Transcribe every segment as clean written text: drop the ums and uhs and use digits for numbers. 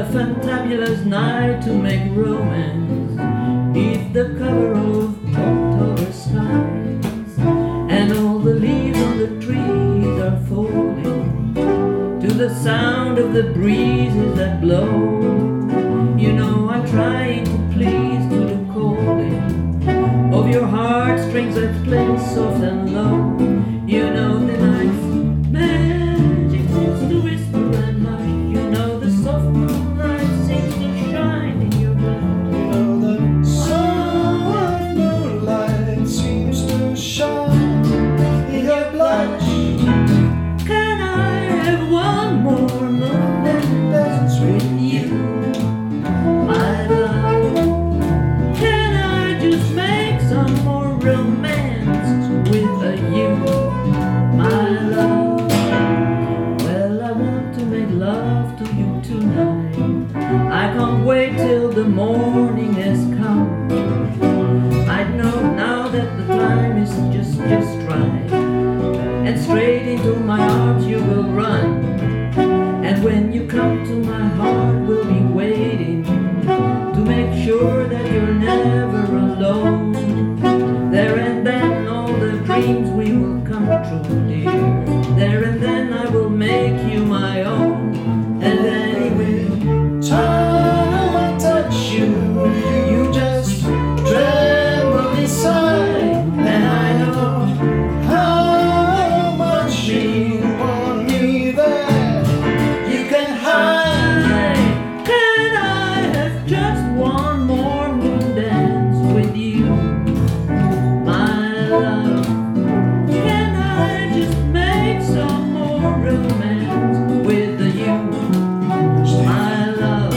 fantabulous night to make romance beneath the cover of October skies, and all the leaves on the trees are falling to the sound of the breezes that blow. You know I'm trying to please to the calling of your heartstrings that play soft and low. You know the night's magic seems to whisper and hush. You know the soft moonlight seems to shine in your blood. You know the soft moonlight seems to shine in your blush. Can I have one more moment Dance with you, my love? Can I just make some more romance with you, my love? Well, I want to make love to you tonight. I can't wait till the morning has come. I know now that the time is just right, and straight into my arms you will run. And when you come to my heart, we'll be waiting to make sure that you're never alone. There and then all the dreams we will come true, dear. There and then I will make you my own. And anyway, Time I touch you, you just tremble inside, and I know how much you want me there. You can hide. can I have just one more moon dance with you, my love? Can I just make some more romance with you, my love?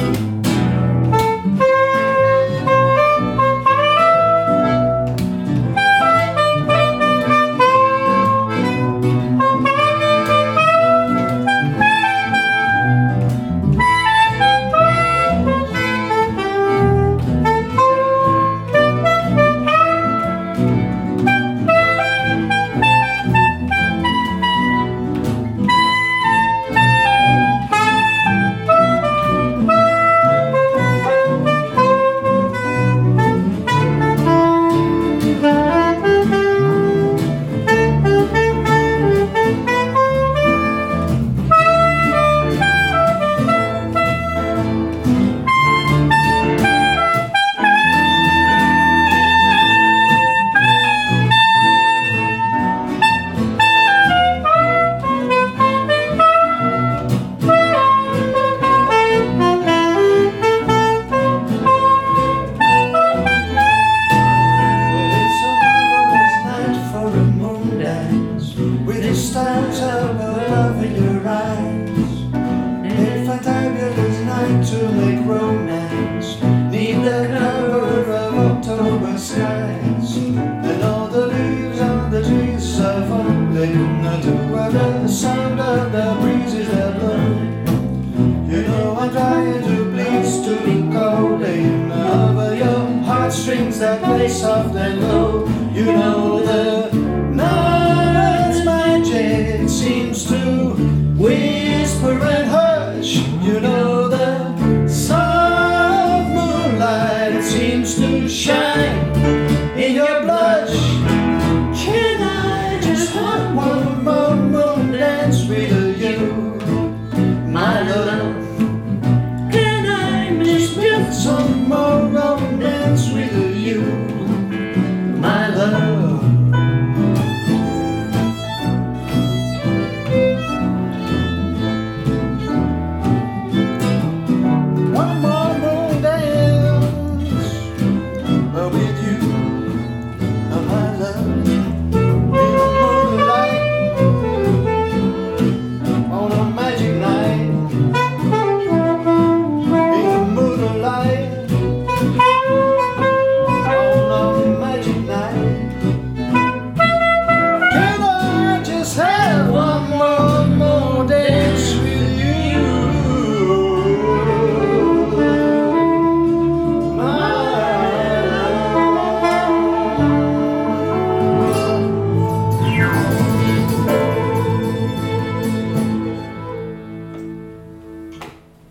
Stars of love in your eyes. A fantabulous night to make romance neath the cover of October skies, and all the leaves on the trees are falling to the sound of the breezes that blow. You know I'm trying to please to be calling over your heartstrings that play soft and low. You know